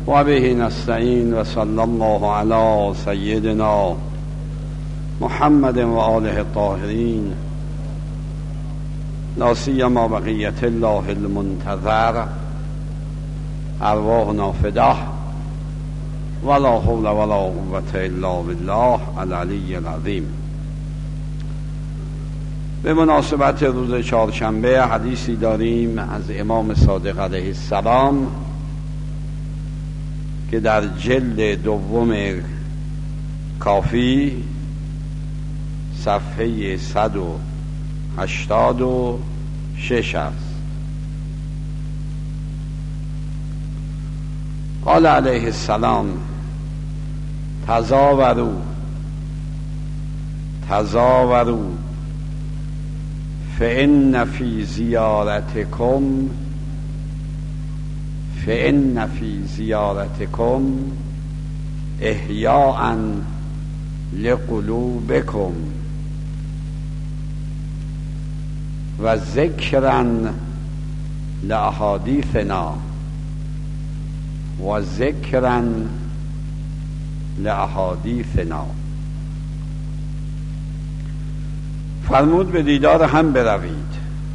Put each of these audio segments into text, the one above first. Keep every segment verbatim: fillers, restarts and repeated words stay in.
و به نستعین و صلی الله علی سیدنا محمد و آله الطاهرین لا سیما بقیت الله المنتظر ارواحنا فداه ولا حول ولا قوة الا بالله العلی العظیم. به مناسبت روز چهارشنبه حدیثی داریم از امام صادق علیه السلام که در جلد دوم کافی صفحه صد و هشتاد و شش است. قال علیه السلام: تزاوروا تزاوروا فإن فی زیارتکم فإن فی زیارتکم احیاء لقلوبکم و ذکرا لأحادیثنا و ذکرا لأحادیثنا. فرمود به دیدار هم بروید،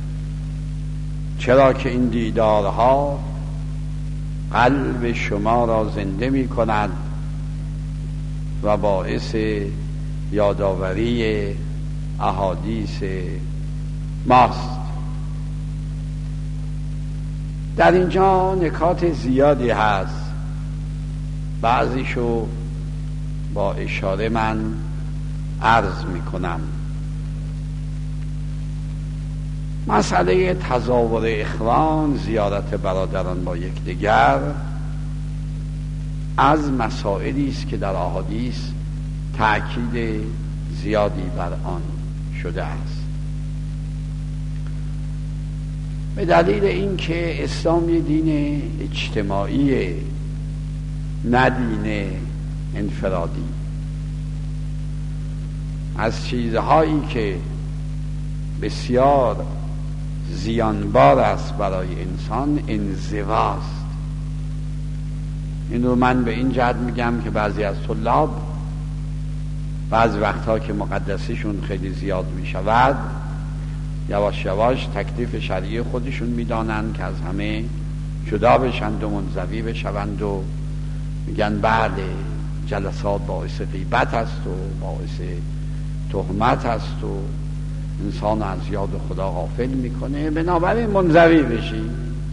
چرا که این دیدارها قلب شما را زنده می کند و باعث یادآوری احادیث ماست. در اینجا نکات زیادی هست، بعضیشو با اشاره من عرض می کنم. مسئله تزاور اخوان، زیارت برادران با یکدیگر، از مسائلی است که در احادیث تأکید زیادی بر آن شده است، به دلیل اینکه اسلام یه دین اجتماعی، نه دین انفرادی. از چیزهایی که بسیار زیانبار است برای انسان انزواست. این رو من به این جهت میگم که بعضی از طلاب بعضی وقتها که مقدسیشون خیلی زیاد میشود، یواش یواش تکلیف شرعی خودشون میدانند که از همه جدا بشند و منزوی بشوند و میگن بله جلسات باعث غیبت است و باعث تهمت است و انسان از یاد خدا غافل میکنه، بنابراین منزوی بشیم،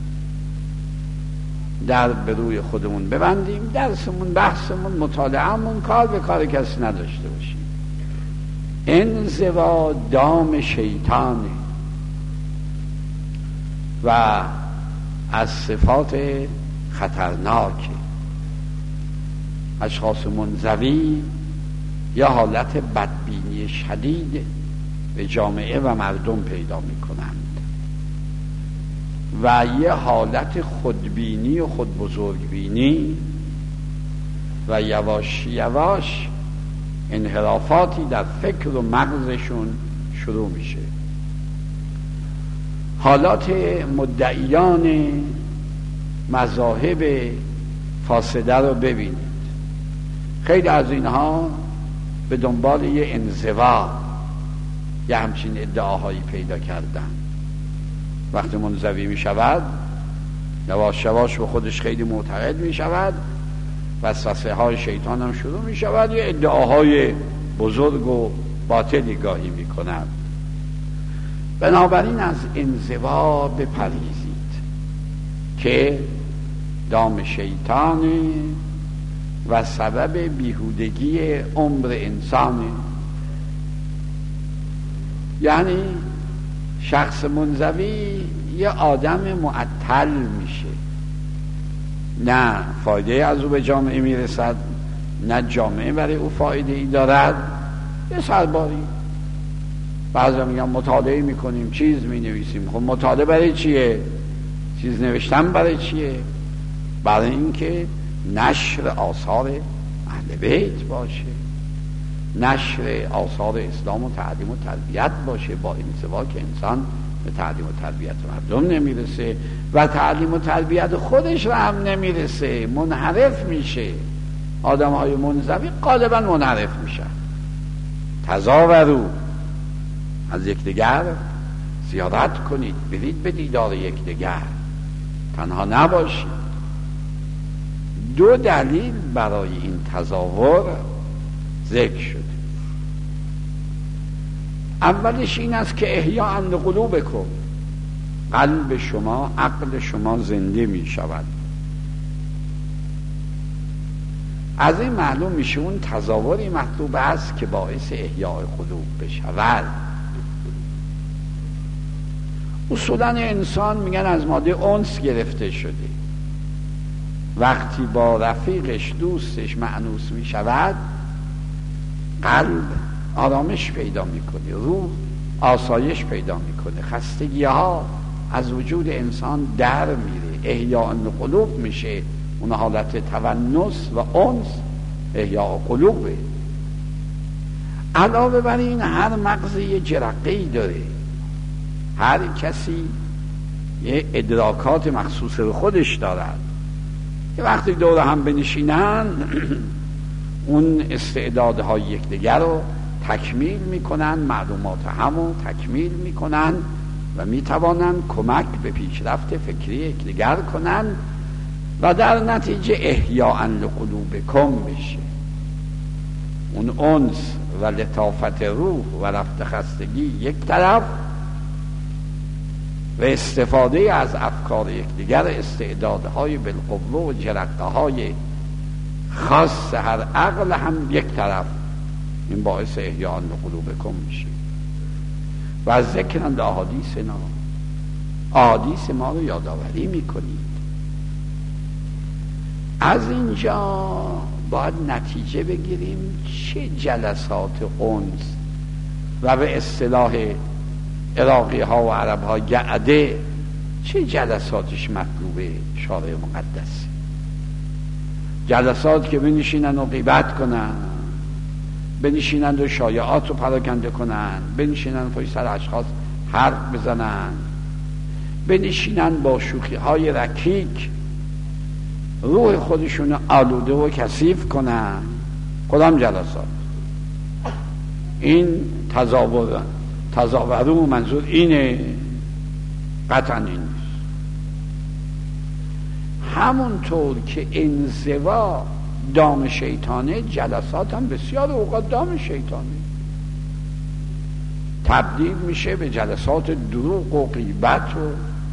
در به روی خودمون ببندیم، درسمون، بحثمون، مطالعهمون کار به کار کسی نداشته باشیم. انزوا دام شیطانه و از صفات خطرناک اشخاص منزوی یا حالت بدبینی شدید به جامعه و مردم پیدا می کنند و یه حالت خودبینی و خودبزرگبینی و یواش یواش انحرافاتی در فکر و مغزشون شروع میشه. حالات مدعیان مذاهب فاسده رو ببینید، خیلی از اینها به دنبال یه انزوا یه همچین ادعاهایی پیدا کردن. وقتی منزوی می شود یواش یواش به خودش خیلی معتقد می شود، وسوسه های شیطان هم شروع می شود، یه ادعاهای بزرگ و باطلی گاهی می کند. بنابراین از انزوا بپرهیزید که دام شیطان و سبب بیهودگی عمر انسانه. یعنی شخص منزوی یه آدم معطل میشه، نه فایده از او به جامعه میرسد، نه جامعه برای او فایده ای دارد، یه سرباری. بعضا میگن مطالعه میکنیم، چیز مینویسیم. خب مطالعه برای چیه؟ چیز نوشتن برای چیه؟ برای اینکه نشر آثار اهل بیت باشه، نشر آثار اسلام و تعلیم و تربیت باشه، با انزوا که انسان به تعلیم و تربیت مردم نمیرسه و تعلیم و تربیت خودش را هم نمیرسه، منحرف میشه. آدم های منزوی غالبا منحرف میشن. تزاورو، از یکدیگر زیارت کنید، برید به دیدار یکدیگر، تنها نباشید. دو دلیل برای این تزاور ذکر شده. اولش این است که احیاء لقلوبکم، قلب شما، عقل شما زنده می شود. از این معلوم میشه اون تزاوری مطلوب است که باعث احیاء قلوب بشود. اصولا انسان میگن از ماده انس گرفته شده. وقتی با رفیقش، دوستش مأنوس میشود، قلب آرامش پیدا میکنه، روح آسایش پیدا میکنه، خستگی ها از وجود انسان در میره، احیاء قلوب میشه. اون حالت تونس و انس احیاء قلوبه. علاوه بر این هر مغز یه جرقه‌ای داره، هر کسی یه ادراکات مخصوص به خودش دارد که وقتی دور هم بنشینن اون استعدادهای یکدیگر رو تکمیل میکنن، معلومات همو تکمیل میکنن و میتوانن کمک به پیشرفت فکری یکدیگر کنن و در نتیجه احیاء لقلوبکم بشه. اون انس و لطافت روح و رفت خستگی یک طرف و استفاده از افکار یکدیگر، استعدادهای بالقوه و جرقه‌های خاص هر عقل هم یک طرف، این باعث احیاء لقلوبکم میشه. و ذکر الاحادیثنا، احادیث ما رو یادآوری میکنید. از اینجا باید نتیجه بگیریم چه جلسات انس و به اصطلاح عراقی ها و عرب ها گعده، چه جلساتش مطلوبه شارع مقدس؟ جلسات که بنشینن و غیبت کنن، بنشینن و شایعات رو پراکنده کنن، بنشینن پشت سر اشخاص حرف بزنن، بنشینن با شوخی های رکیک روح خودشون آلوده و کثیف کنن. کدام جلسات؟ این تزاور تزاورو منظور اینه؟ قطعا این نیست. همونطور که انزوا دام شیطانه، جلسات هم بسیار اوقات دام شیطانه، تبدیل میشه به جلسات دروغ و غیبت و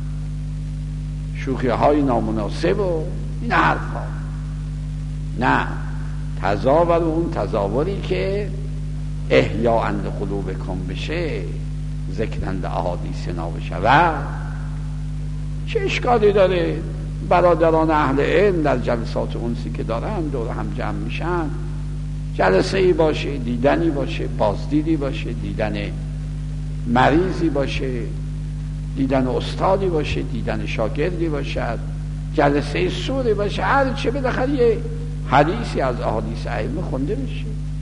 شوخی های نامناسب و این حرفا. نه، تزاور اون تزاوری که احیاء لقلوبکم بشه، ذکرند احادیثنا بشود. چه اشکالی داره برادران اهل علم در جلسات انسی که دارن دور هم جمع میشن، جلسه ای باشه، دیدنی باشه، بازدیدی باشه، دیدن مریضی باشه، دیدن استادی باشه، دیدن شاگردی باشد، جلسه سوری باشه، هر چه بالاخره یه حدیثی از احادیث ائمه خونده بشه،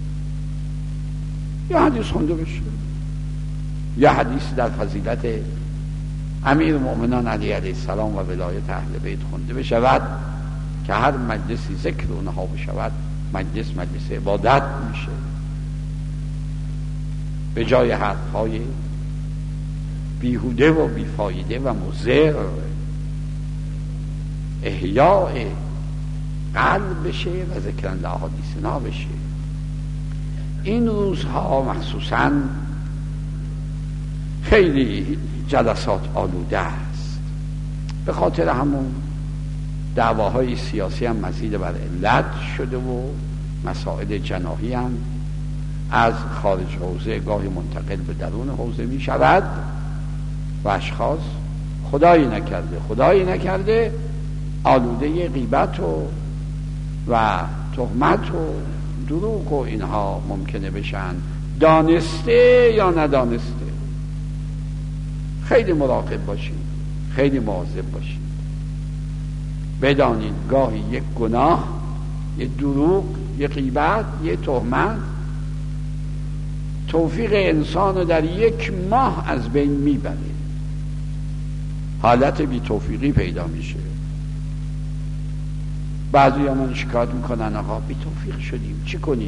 یا حدیث خونده بشه، یا حدیث در فضیلت امیر المؤمنان علی علیه السلام و ولایت اهل بیت خونده بشود که هر مجلسی ذکر اونها بشود مجلس مجلس عبادت میشه، به جای حرفهای بیهوده و بیفایده و مضر احیاء قلب بشه و ذکرند احادیثنا بشه. این روزها مخصوصا خیلی جلسات آلوده است، به خاطر همون دعواهای سیاسی هم مزید بر علت شده و مسائل جناحی هم از خارج حوزه گاهی منتقل به درون حوزه می شود و اشخاص خدایی نکرده خدایی نکرده آلوده غیبت و و تهمت و دروغ و اینها ممکنه بشن، دانسته یا ندانسته. خیلی مراقب باشید، خیلی مواظب باشید. بدانید گاهی یک گناه، یک دروغ، یک غیبت، یک تهمت توفیق انسان در یک ماه از بین میبره. حالت بی توفیقی پیدا میشه. بعضی ها من شکایت میکنن آقا بی توفیق شدیم چی کنیم؟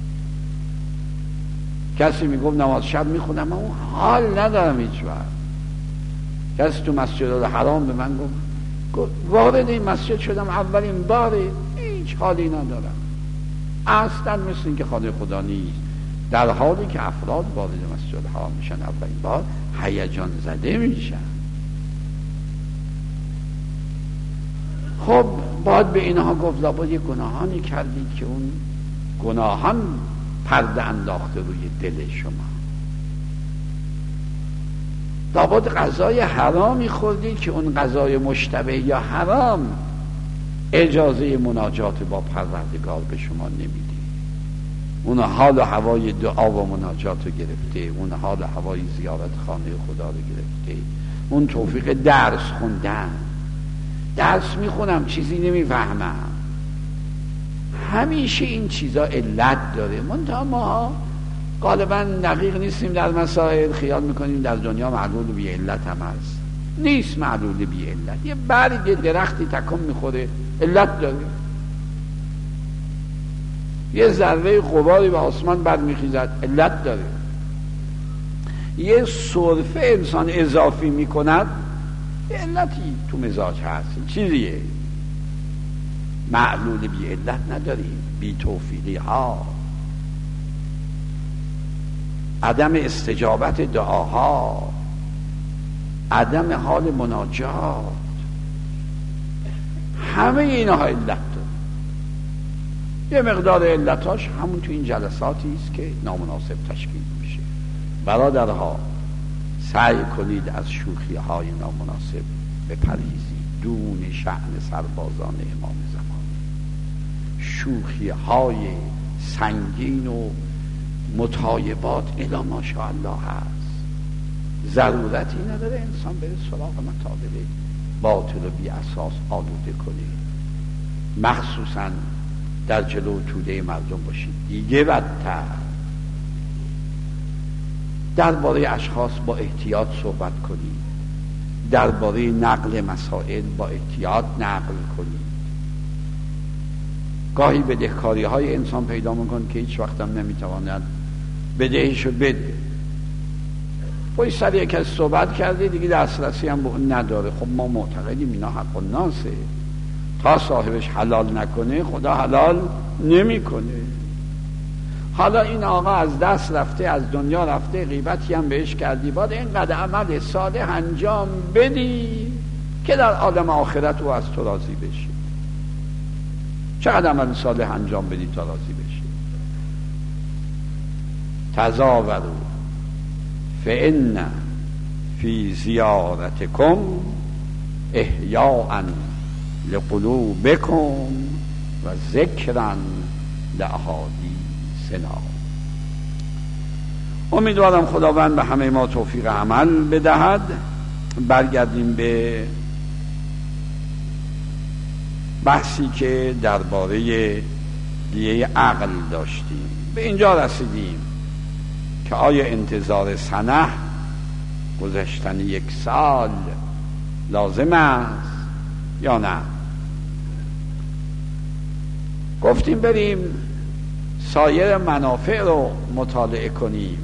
کسی میگفت نماز شب میخونم من اون حال ندارم هیچ وقت. کسی تو مسجد الحرام به من گفت وارد این مسجد شدم اولین باره هیچ حالی ندارم، اصلا مثل این که خانه خدا نیست. در حالی که افراد وارد مسجد الحرام میشن اولین بار هیجان زده میشن. خب باید به اینها گفت لابد یه گناهانی کردید که اون گناهان پرده انداخته روی دل شما. لابد غذای حرامی خوردید که اون غذای مشتبه یا حرام اجازه مناجات با پروردگار به شما نمیده. اون حال و هوای دعا و مناجات رو گرفته، اون حال و هوای زیارت خانه خدا رو گرفته، اون توفیق درس خوندن. درس میخونم چیزی نمیفهمم، همیشه این چیزا علت داره. منتها ما غالبا دقیق نیستیم در مسائل، خیال میکنیم در دنیا معلول بی علت هم هست. نیست معلول بی علت. یه برگ درختی تکون میخوره علت داره، یه ذره غباری به آسمان برمیخیزد علت داره، یه سرفه انسان اضافی میکند یه علتی تو مزاج هست، چیزیه. معلول بی علت نداریم. بی توفیقی ها، عدم استجابت دعاها، عدم حال مناجات، همه اینها علت داره. یه مقدار علتاش همون تو این جلساتی است که نامناسب تشکیل میشه. برادرها سعی کنید از شوخی های نامناسب بپرهیزید. دون شأن سربازان امام زمان شوخی های سنگین و متایبات الی ماشاءالله هست. ضرورتی نداره انسان بره سراغ مطالب باطل و بی اساس آلوده کنه، مخصوصا در جلو توده مردم باشید. دیگه بدتر درباره اشخاص با احتیاط صحبت کنید، درباره نقل مسائل با احتیاط نقل کنید. گاهی بدهکاری های انسان پیدا میکن که هیچ وقت هم نمیتواند بدهیشو بده. پای سر یک از صحبت کرده دیگه دسترسی هم به اون نداره. خب ما معتقدیم اینا حق الناسه، تا صاحبش حلال نکنه خدا حلال نمیکنه. حالا این آقا از دست رفته، از دنیا رفته، غیبتی هم بهش کردی، باید اینقدر عمل صالح انجام بدی که در عالم آخرت او از تو راضی بشه. چقدر عمل صالح انجام بدی تا راضی بشه؟ تزاوروا فإن فی زیارتکم احیاء لقلوبکم و ذکرا لأحادیثنا. امیدوارم خداوند به همه ما توفیق عمل بدهد. برگردیم به بحثی که درباره دیه عقل داشتیم. به اینجا رسیدیم که آیا انتظار سنه، گذشتن یک سال، لازم است یا نه؟ گفتیم بریم سایر منافع رو مطالعه کنیم.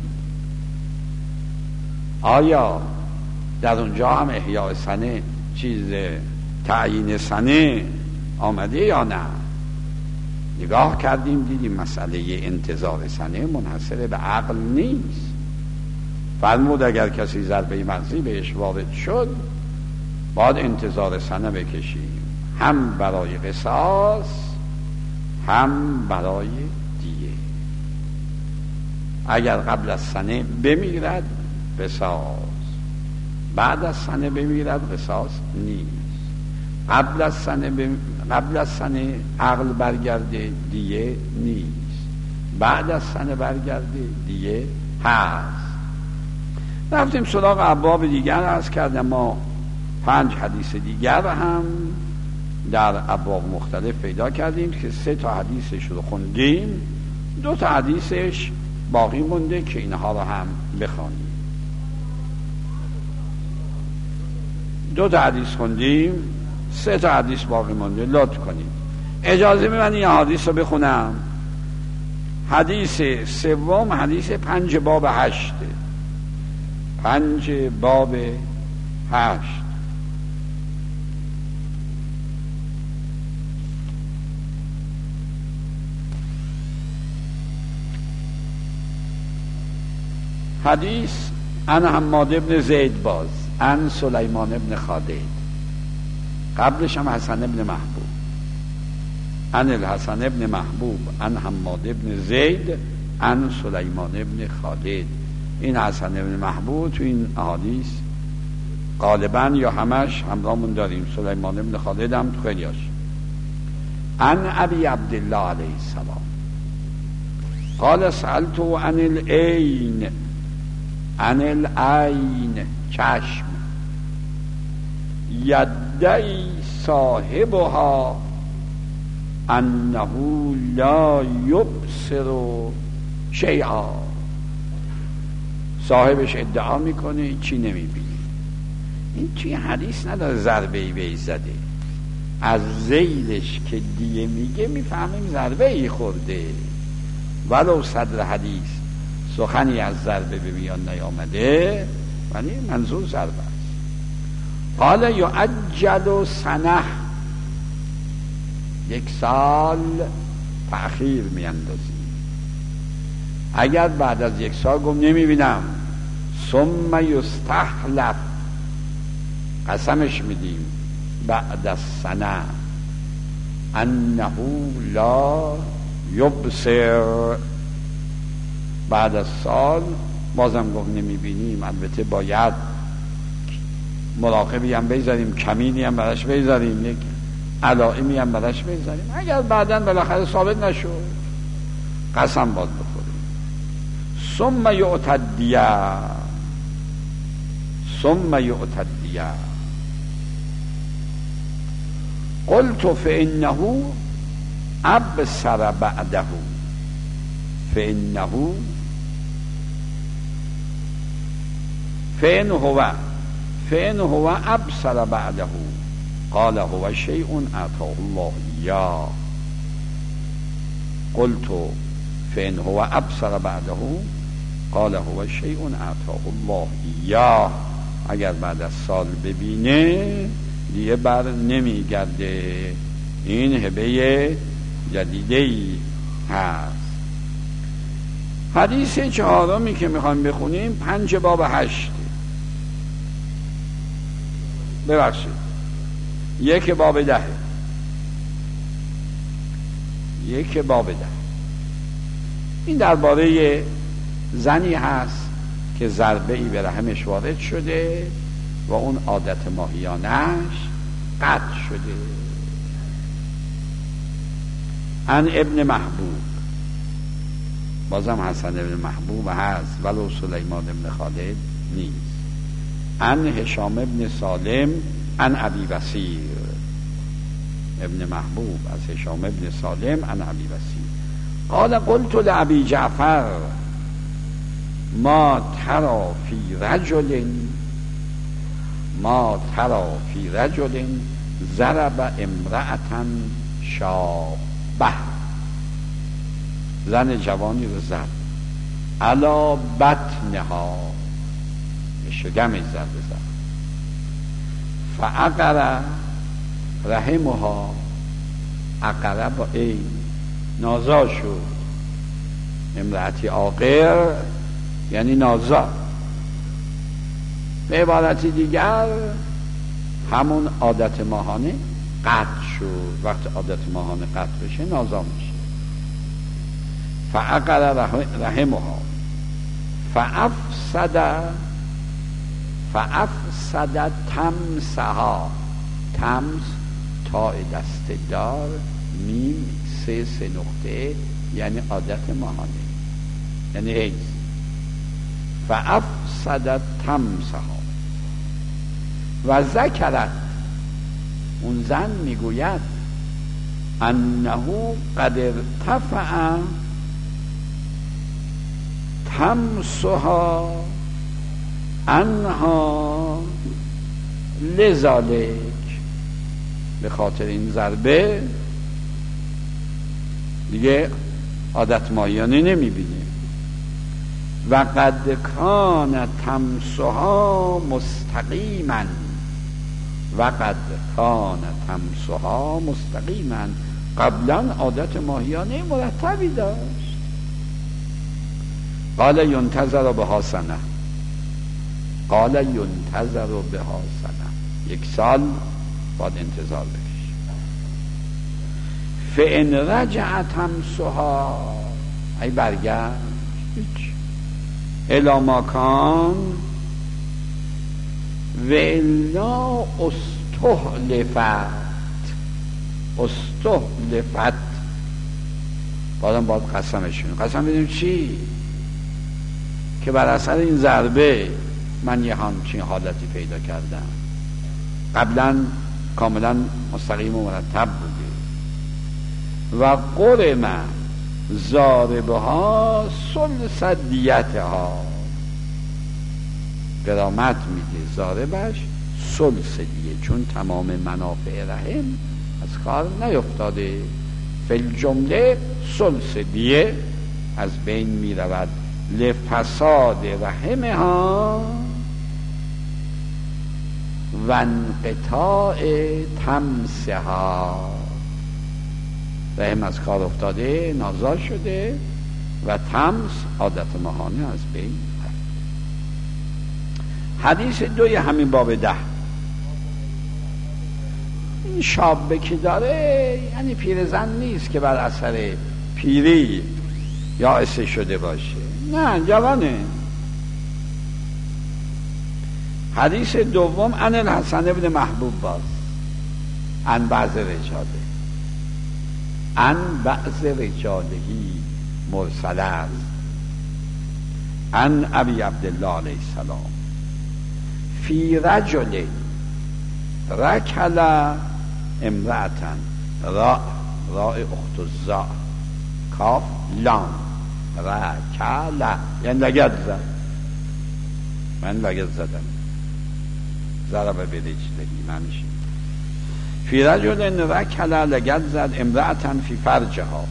آیا در اونجا هم احیاء سنه، چیز تعیین سنه آمده یا نه؟ نگاه کردیم دیدیم مسئله انتظار سنه منحصر به عقل نیست. فرمود اگر کسی ضربه مغزی بهش وارد شد باید انتظار سنه بکشیم، هم برای قصاص هم برای دیه. اگر قبل از سنه بمیرد قصاص، بعد از سنه بمیرد قصاص نیست. قبل از سنه بم... قبل از سنه عقل برگرده دیه نیست، بعد از سنه برگرده دیه هست. رفتیم سراغ ابواب دیگر عرض کردم. ما پنج حدیث دیگر هم در ابواب مختلف پیدا کردیم که سه تا حدیثش رو خوندیم، دو تا حدیثش باقی مونده که اینها رو هم بخوانیم. دو تا حدیث خوندیم، سه تا حدیث باقی مونده. لطف کنید اجازه می من این حدیث رو بخونم. حدیث سوم حدیث پنج باب هشت، پنج باب هشت. حدیث عن حماد ابن زید باز عن سلیمان ابن خالد، قبلش هم حسن ابن محبوب، عن الحسن ابن محبوب عن حماد ابن زید عن سلیمان ابن خالد. این حسن ابن محبوب تو این احادیث غالبا یا همش همراهمون داریم، سلیمان ابن خالد هم تو خیلیاش. عن ابی عبدالله علیه السلام قال سألت عن العین، عن العین چشم، یدعی صاحبها انه لا یبصر شیئا. صاحبش ادعا میکنه چی نمیبینه. این توی حدیث نداره ضربه ای به زده، از زیلش که دیگه میگه میفهمیم ضربه ای خورده، ولو صدر حدیث سخنی از ضربه به بیان نیامده ولی منظور ضربه است. قال یعجل سنه، یک سال تأخیر میاندازی. اگر بعد از یک سال گم نمیبینم، ثم یستحلف، قسمش میدیم بعد از سنه انه لا یبصر، بعد از سال بازم گفت نمیبینیم. البته باید مراقبی هم بذاریم، کمینی هم براش بذاریم، یک علائمی هم براش بذاریم. اگر بعداً بالاخره ثابت نشد قسم باز بخوریم. ثم یعتدیه، ثم یعتدیه قلت فانه ابصر بعده، فانه فان هو فان هو ابصر بعده قال هو شیء اعطاه الله اياه. قلت فان هو ابصر بعده قال هو شیء اعطاه الله اياه. اگر بعد از سال ببینه دیگه بر نمیگرده، این هبه جدیده‌ای هست. حدیث چهارمی که میخوایم بخونیم پنج باب هشت، ببخشید یک باب ده، یک باب ده. این درباره زنی هست که ضربه ای به رحمش وارد شده و اون عادت ماهیانش قطع شده. عن ابن محبوب، بازم حسن ابن محبوب هست ولو سلیمان ابن خالد نیست. عن هشام ابن سالم عن ابی بصیر، ابن محبوب از هشام ابن سالم عن ابی بصیر قال قلت لابی جعفر ما ترى فی رجل ما ترى فی رجل ضرب امرأة شابه، زن جوانی رو زد، علی بطنها، شکمش زد زد، فعقر رحمها، عقر با این نازا شد، امرأتی عاقر یعنی نازا. به عبارتی دیگر همون عادت ماهانه قطع شد. وقتی عادت ماهانه قطع بشه نازا میشه. فعقر رحمها فافسد فافسد تمسها، تمس تا دست دار، میم سه سه نقطه یعنی عادت ماهانه، یعنی حیض. فافسد تمسها و ذکرت، اون زن میگوید انه قد ارتفع تمسها عنها لذالک به خاطر این ضربه دیگه عادت ماهیانه نمیبینه. و قد کان تمسها مستقیما و قد کان تمسها مستقیما قبلا عادت ماهیانه مرتبی داشت. قال ینتظر بها سنه قال ینتظر بها سنه یک سال باید انتظار بکش. فان رجع تمسها ای برگشت الی ما کان و الا استحلفت استحلفت بعدم باید قسمشون قسم بدیم چی؟ که بر اثر این ضربه من یه همچین حالتی پیدا کردم، قبلا کاملا مستقیم و مرتب بوده. و قرم ضاربه ها ثلث دیتها قرامت میده ضاربش ثلث دیه، چون تمام منافع رحم از کار نیفتاده. فی الجمله ثلث دیه از بین میرود لفساد رحمها و انقطاع تمسها. رحم از کار افتاده، نازا شده و تمس عادت ماهانه از بین رفت. حدیث دوی همین باب ده. این شابه که داره یعنی پیرزن نیست که بر اثر پیری یا اسه شده باشه، نه جوانه. حدیث دوم ان الحسن ابن محبوب باز ان بعض رجاله ان بعض رجالهی مرسل است ان ابی عبدالله علیه السلام فی رجل رکل امرأتن را راء اخت الزا کاف لام رکل یعنی لگد زد، من لگد زدم ضرب به رجلهی معنیش فی رجل رکل لگد زد امرأتن فی فرجها،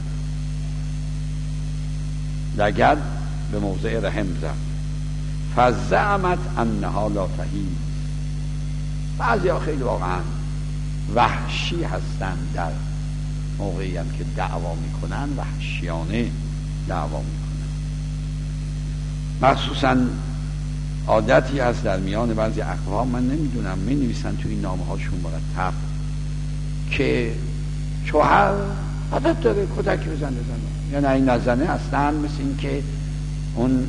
لگد به موضع رحم زد. فزعمت انها لا تحیض. بعضی ها خیلی واقعا وحشی هستن در موقعی هم که دعوا میکنن، وحشیانه دعوا میکنن. مخصوصا عادتی هست در میان بعضی اقوام، من نمیدونم می نویسن تو این نامه هاشون مرتب که شوهر عادت داره کتک بزنه زنه، یا نه این نزنه اصلا مثل این که اون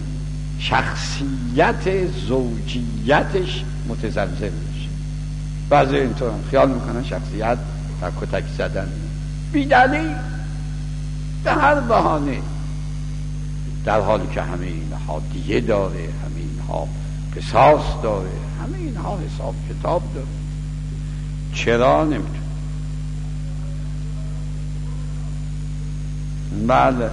شخصیت زوجیتش متزلزل میشه. بعضی اینطور خیال میکنن شخصیت در کتک زدن بی دلیل به هر بهانه، در حالی که همه اینها دیه داره، همه اینها قصاص داره، همه اینها حساب کتاب داره. چرا نمیتونه؟ بله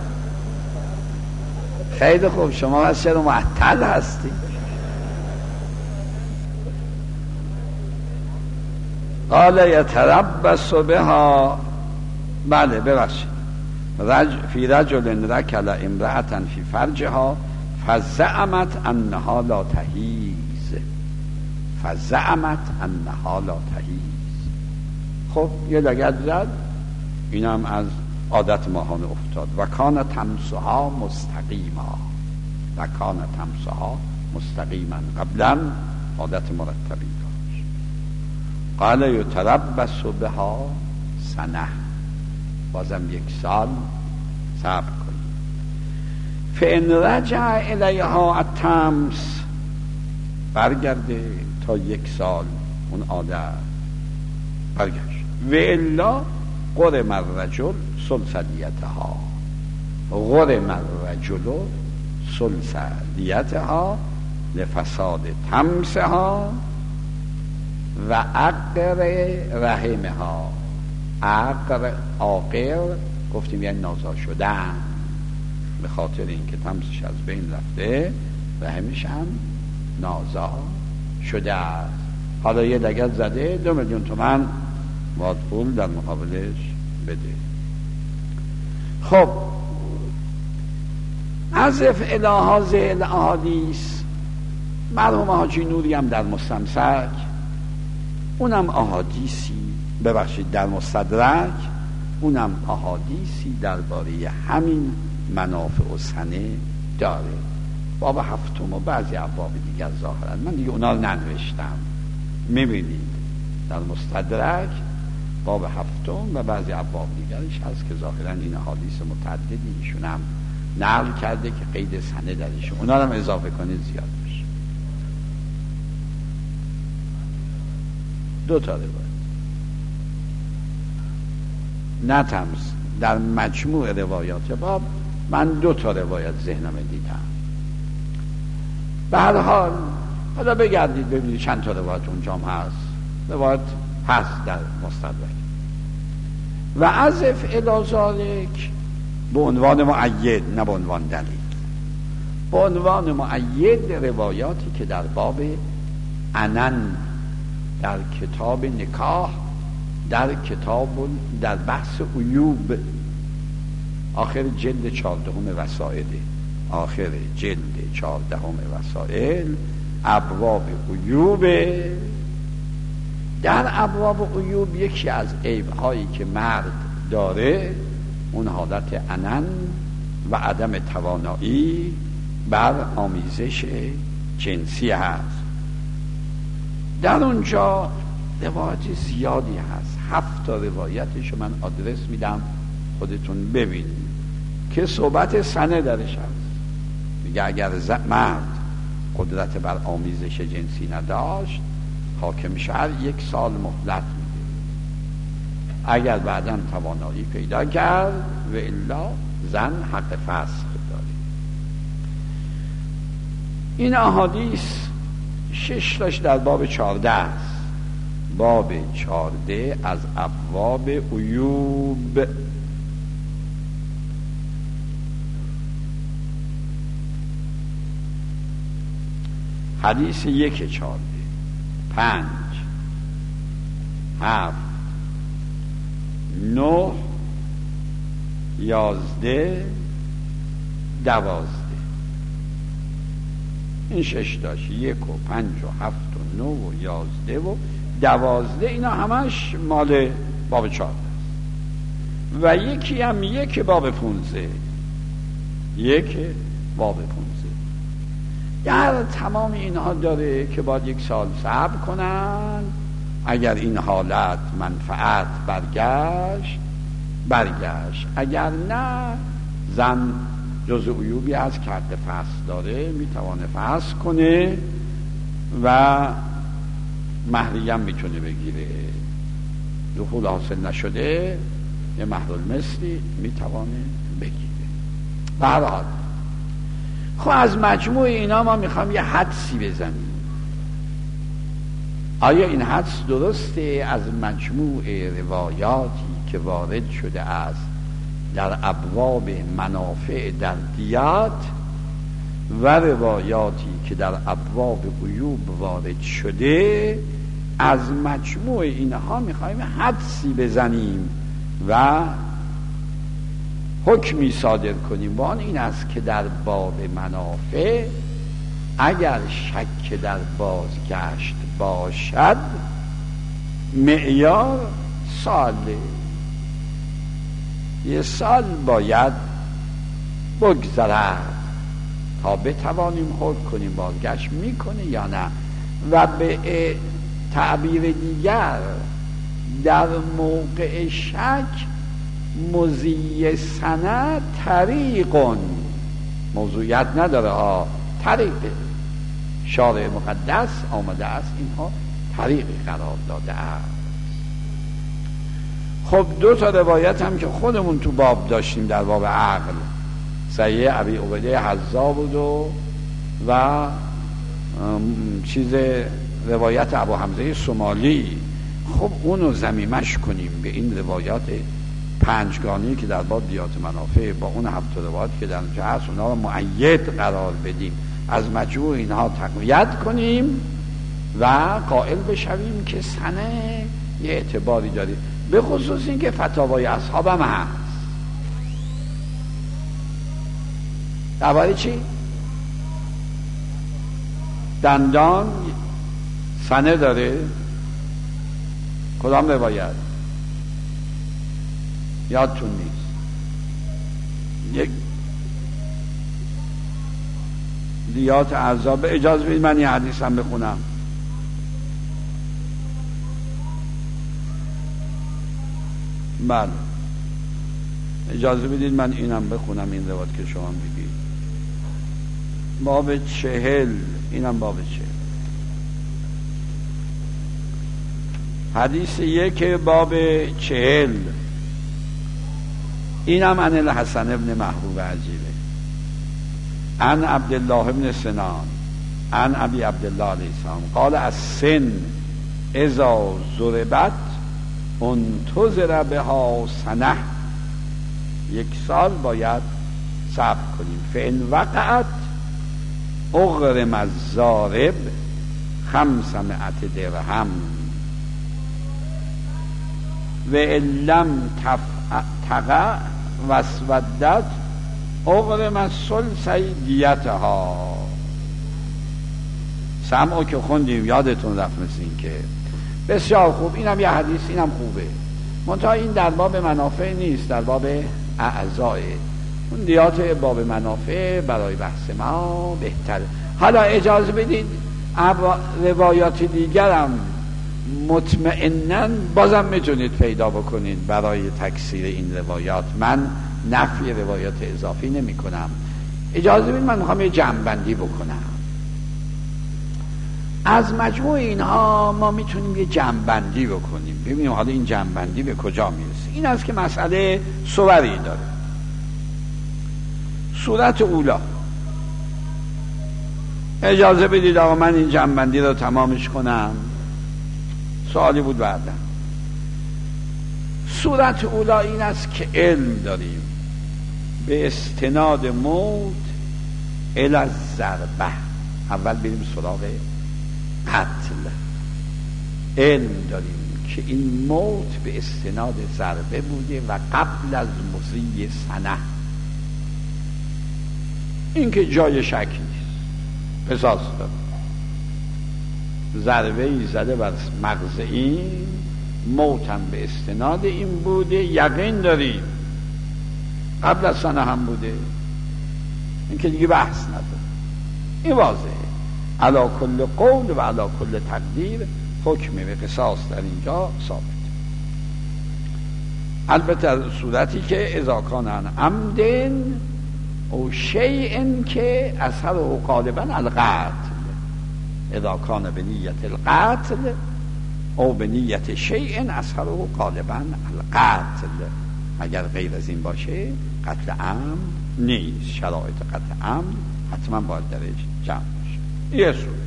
خیلی خوب، شما از چرا معطل هستی؟ قال یتربص بها، بله ببخشید، رج فی رجل رکل امرأة فی فرجها فزعمت انها لا تحیض فزعمت انها لا تحیض. خب یه لگد زد، اینم از عادت ماهانه افتاد. و کان تمسها مستقیما و کان تمسها مستقیما قبلا عادت مرتبی داشت. قال یتربص بها سنه، بازم یک سال صبر کنید. فان رجع الیها التمس، برگرده تا یک سال اون عادت برگشت. و الا قرم الرجل ثلث دیتها، قرم الرجل ثلث دیتها لفساد تمسها و عقر رحمها. عقر عاقر گفتیم یعنی نازا شدن، به خاطر اینکه تمسش از بین رفته رحمش هم نازا شده است. حالا یه لگد زده دو میلیون تومن باید پول در مقابلش بده. خب عزف الهاز الاحادیث مرحوم حاجی نوری هم در مستمسک، اونم احادیثی ببخشید در مستدرک، اونم احادیثی درباره همین منافع و سنه داره. باب هفتم و بعضی ابواب دیگر ظاهرا من دیگه اونا رو ننوشتم، میبینید در مستدرک باب هفتم و بعضی ابواب دیگرش هست که ظاهرا این احادیث متعددی ایشون هم نقل کرده که قید سنه درش، اونا رو هم اضافه کنید زیاد بشه. دو تا روایت نه تمز در مجموع روایات باب من دو تا روایت ذهنم دیدم. به هر حال حالا بگردید ببینید چند تا روایت اونجا هم هست، روایت هست در مستدرک. و عزف الازالک به عنوان مؤید نه به عنوان دلیل، به عنوان مؤید روایاتی که در باب عنن در کتاب نکاح در کتاب در بحث عیوب آخر جلد چهاردهم وسائل آخر جلد چهاردهم وسائل ابواب عیوب، در ابواب عیوب یکی از عیب‌هایی که مرد داره اون حالت عنن و عدم توانایی بر آمیزش جنسی هست. در اونجا روایت زیادی هست، هفت تا روایتشو من آدرس میدم خودتون ببینید که صحبت سنه درش هست. میگه اگر مرد قدرت بر آمیزش جنسی نداشت حاکم شهر یک سال مهلت میده، اگر بعداً توانایی پیدا کرد و الا زن حق فسخ داره. این احادیث شش تاش در باب چهارده است، باب چهارده از ابواب عیوب. حدیث یک چهارده، پنج، هفت، نه، یازده، دوازده. این شش تاش یک و پنج و هفت و نه و یازده و دوازده اینا همش مال باب چهارده است. و یکی هم یک باب پونزده، یک باب پونزده. در تمام اینها داره که باید یک سال صبر کنن، اگر این حالت منفعت برگشت برگشت، اگر نه زن جزء عیوبی از که حق فسخ داره میتوانه فسخ کنه و مهریم میتونه بگیره. دخول حاصل نشده یه مهر المثلی میتوانه بگیره. به هر حال خب از مجموع اینا ما میخوام یه حدسی بزنیم. آیا این حدس درسته از مجموع روایاتی که وارد شده است در ابواب منافع در دیات و روایاتی که در ابواب عیوب وارد شده، از مجموع اینها میخوایم حدسی بزنیم و حکمی صادر کنیم. با آن این است که در باب منافع اگر شک در بازگشت باشد معیار ساله، یه سال باید بگذرد تا بتوانیم حکم کنیم بازگشت میکنه یا نه. و به تعبیر دیگر در موقع شک مزی سنه طریقون، موضوعیت نداره ها، طریق شارع مقدس آمده است اینها طریقی قرار داده است. خب دو تا روایت هم که خودمون تو باب داشتیم در باب عقل، صحیح ابی عبیده حذا بود و و چیز روایت ابو حمزه سمالی. خب اونو ضمیمش کنیم به این روایات پنجگانی که در باب دیات منافع با اون هفت روایت که در اونجا هست اونا رو مؤید قرار بدیم، از مجموع اینها تقویت کنیم و قائل بشویم که سند یه اعتباری داره، به خصوص این که فتاوای اصحاب هم هست. درباره چی؟ دندان سند داره؟ کدام روایت؟ یادتون نیست. یک دیات عذاب. اجازه بدید من یه حدیث هم بخونم. بله اجازه بدید من اینم بخونم، این روایت که شما میگید. باب چهل، اینم باب چهل، حدیث یک باب چهل. اینم عن الحسن ابن محبوب عجیبه، عن عبدالله ابن سنان عن ابی عبدالله علیه السلام قال از سن اذا ضربت انتظر بها سنه، یک سال باید صبر کنیم. فان وقعت اغرم الضارب خمسمائة درهم و ان لم تقع واسودت اغرم الثلث دیتها. سمعو که خوندیم یادتون رفت مثل این که بسیار خوب. اینم یه حدیث، اینم خوبه، منتها این در باب منافع نیست، در باب اعضای. اون دیات باب منافع برای بحث ما بهتره. حالا اجازه بدید روایات دیگرم مطمئناً بازم میتونید پیدا بکنید برای تکثیر این روایات. من نفی روایات اضافی نمی کنم. اجازه بدید من میخوام یه جمع‌بندی بکنم از مجموع اینها. ما میتونیم یه جمع‌بندی بکنیم، ببینیم حالا این جمع‌بندی به کجا میرسه. این است که مسئله صوری داره. صورت اولا، اجازه بدید آقا من این جمع‌بندی رو تمامش کنم، سوالی بود بعدم. صورت اولا این است که علم داریم به استناد موت الی الضربه. اول بریم سراغ قتل. علم داریم که این موت به استناد ضربه بوده و قبل از مضی سنه. این که جای شک نیست، قصاص داره. ضربه ای زده بر مغز این، موتم به استناد این بوده، یقین داریم قبل از سنه هم بوده. این که دیگه بحث نداره، این واضحه. علا کل قول و علا کل تقدیر حکم به قصاص در اینجا ثابت. البته صورتی که اذا کان عن عمدن او شیء که اثره غالبا القتل، اذا کان به نیت القتل او به نیت شیء اثره غالبا القتل. اگر غیر از این باشه قتل عمد نیست. شرایط قتل عمد حتما باید درش جمع باشه. یه صورت.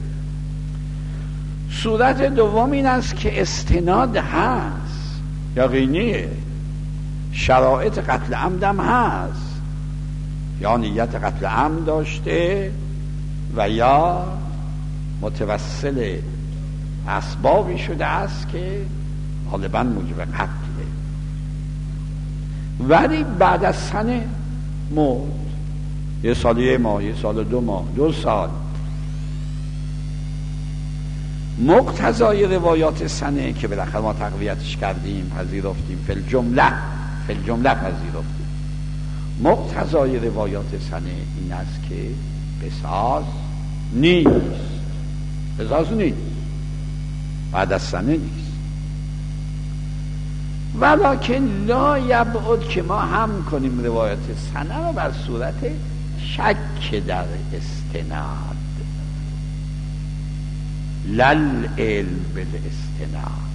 صورت دوم این است که استناد هست، یقینیه، شرایط قتل عمد هم هست، یا نیت قتل عمد داشته و یا متوسل اسبابی شده است که غالبا موجب قتله، ولی بعد از سنه مرد، یه سال یه ماه، یه سال دو ماه، دو سال. مقتضای روایات سنه که بالاخره ما تقویتش کردیم، پذیرفتیم، فی الجمله فی الجمله پذیرفتیم. مقتضای روایات سنه این است که قصاص نیست، قصاص نیست، بعد از سنه نیست. ولکن لا یبعد که ما هم کنیم روایات سنه رو بر صورت شک در استناد، لل علم بالاستناد،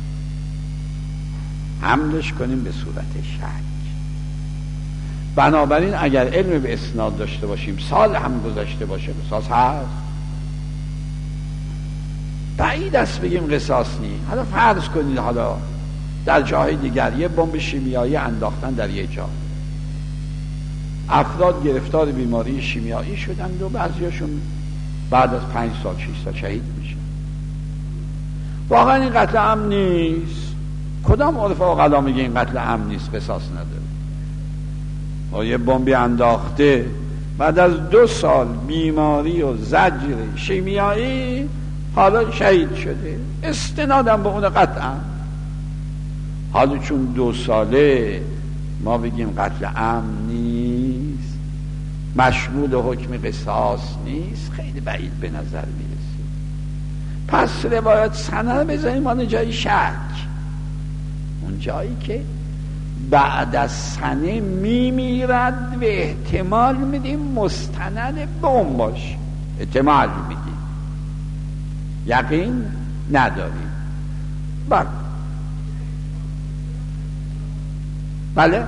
حملش کنیم به صورت شک. بنابراین اگر علم به اسناد داشته باشیم، سال هم گذشته باشه، قصاص هست. بعید است بگیم قصاص نیست. حالا فرض کنید حالا در جاهای دیگر یه بمب شیمیایی انداختن در یه جا، افراد گرفتار بیماری شیمیایی شدند و بعضیاشون بعد از پنج سال شش سال شهید میشن. واقعا این قتل عمد نیست. کدام عرف عقلا میگه این قتل عمد نیست، قصاص نداره؟ و یه بمبی انداخته، بعد از دو سال بیماری و زجر شیمیایی حالا شهید شده، استنادم به اون قتل عمد. حالا چون دو ساله ما بگیم قتل عمد نیست، مشمول حکم قصاص نیست، خیلی بعید به نظر میرسه. پس روایت سنه رو بذاریم آن جای شک، اون جایی که بعد از سنه میمیرد و احتمال میدیم مستند به اون باشه، احتمال میدیم، یقین نداریم. بله بله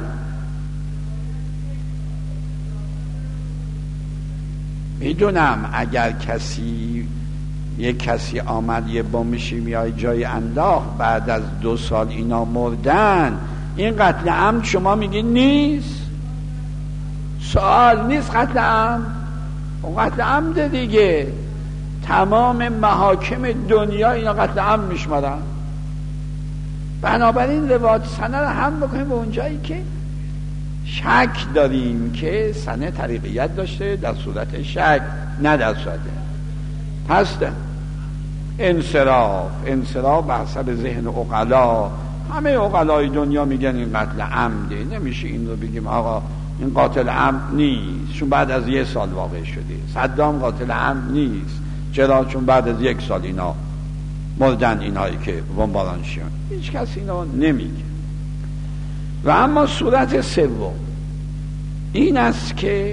میدونم اگر کسی یک کسی آمد یه بمب شیمیایی جای انداخت، بعد از دو سال اینا مردن، این قتل عمد شما میگی نیست؟ سوال نیست قتل عمد، اون قتل عمد دیگه. تمام محاکم دنیا اینا قتل عمد میشمارن. بنابراین روایت سنه رو هم بکنیم به اون جایی که شک داریم که سنه طریقیت داشته، در صورت شک، نه در صورت پس ده. انصراف انصراف بر حسب ذهن عقلا، همه عقلای دنیا میگن این قتل عمده، نمیشه این رو بگیم آقا این قاتل عمد نیست چون بعد از یک سال واقع شده. صدام قاتل عمد نیست، چرا؟ چون بعد از یک سال اینا مردن، اینایی که بمباران شدن. هیچ کسی اینا نمیگه. و اما صورت سوم این است که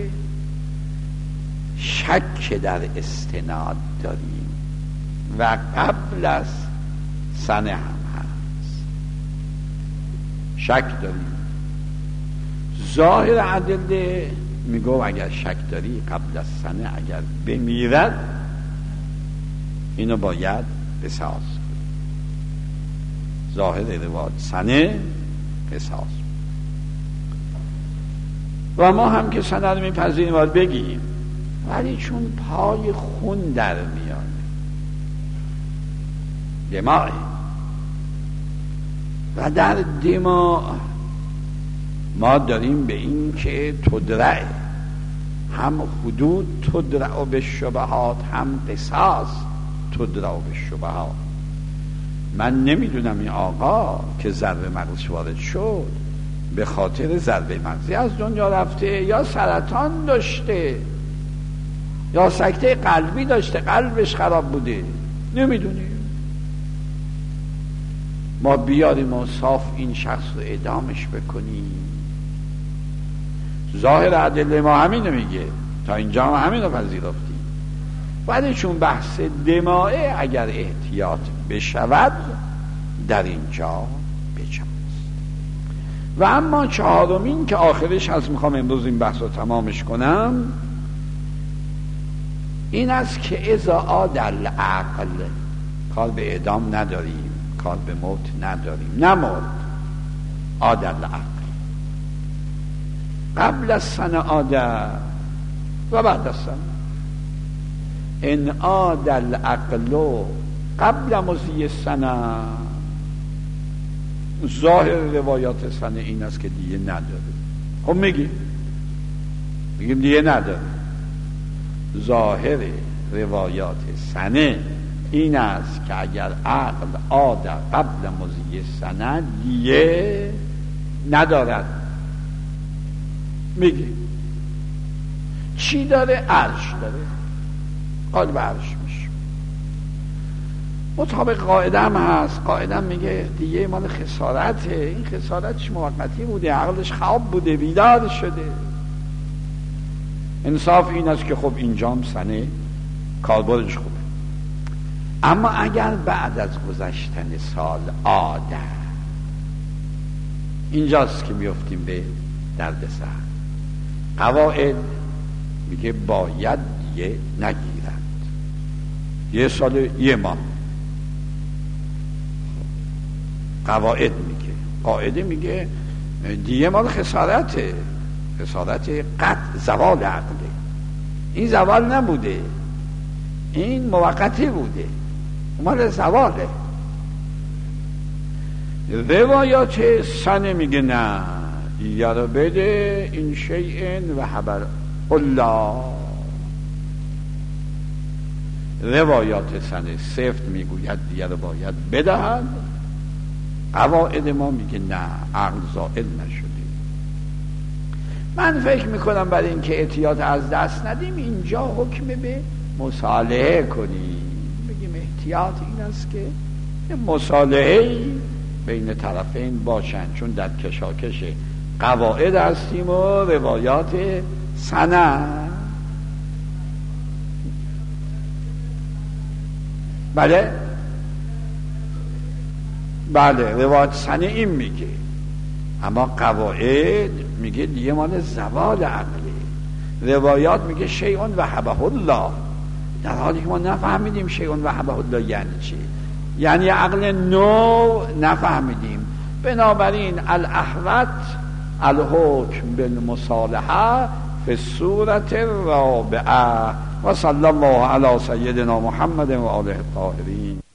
شک در استناد داریم و قبل از سنه هم هست شک داریم. ظاهر ادله میگو اگر شک داری قبل از سنه اگر بمیرد اینو باید قصاص. ظاهر روایت سنه قصاص. و ما هم که سنه رو میپذیریم باید بگیم، ولی چون پای خون در میاد، دماغی و در دماغ ما داریم به این که تدرع، هم حدود تدرع به شبهات، هم قصاص تدرع به شبهات. من نمیدونم این آقا که ضربه مغز وارد شد به خاطر ضربه مغزی از دنیا رفته، یا سرطان داشته، یا سکته قلبی داشته، قلبش خراب بوده، نمیدونیم. ما بیاریم و صاف این شخص رو اعدامش بکنیم. ظاهر ادله ما همینو میگه، تا اینجا ما همینو پذیرفتیم، ولی چون بحث دماغه اگر احتیاط بشود در اینجا بجاست. و اما چهارمین که آخرش هست، میخوام امروز این بحث رو تمامش کنم، این است که اذا عادل عقل، کار به اعدام نداریم، کار به موت نداریم، نمرد، عادل عقل قبل از سنه عادل و بعد از سنه. ان عادل عقل قبل مضی سنه، ظاهر روایات سنه این است که دیگه نداره. خب میگیم میگیم دیگه نداره. ظاهر روایات سنه این است که اگر عقل عاد قبل مضی سنه دیگه ندارد. میگیم چی داره؟ عرش داره، قالب عرش میشه. مطابق قاعده هم هست، قاعده هم میگه دیگه مال خسارته، این خسارتش موقتی بوده، عقلش خواب بوده، بیدار شده. انصاف این است که خب اینجام سنه کاربردش خوبه. اما اگر بعد از گذشتن سال عاده، اینجاست که میفتیم به دردسر. قواعد میگه باید دیگه نگیرند، یه سال یه ماه. قواعد میگه، قاعده میگه دیگه مال خسارته، خسارت قطع زوال عقله. این زوال نبوده، این موقتی بوده، مال زواله. روایات سنه میگه نه، دیگه رو بده این شیئن و حبر الله. روایات سنه سفت میگوید دیگه رو باید بدهد، قواعد ما میگه نه، عقل زائل نشده. من فکر میکنم برای اینکه احتیاط از دست ندیم اینجا حکم به مصالحه کنیم، بگیم احتیاط این است که مصالحه بین طرفین باشن، چون در کشاکش قواعد هستیم و روایات سنه. بله بله روایات سنه این میگه، اما قواعد میگه دیگه مال زوال عقله. روایات میگه شیئون و حبه الله، در حالی که ما نفهمیدیم شیئون و حبه الله یعنی چی، یعنی عقل نو نفهمیدیم. بنابراین الاحوط الحکم بالمصالحه فی الصورت الرابعه و صلی الله علی سیدنا محمد و آله الطاهرین.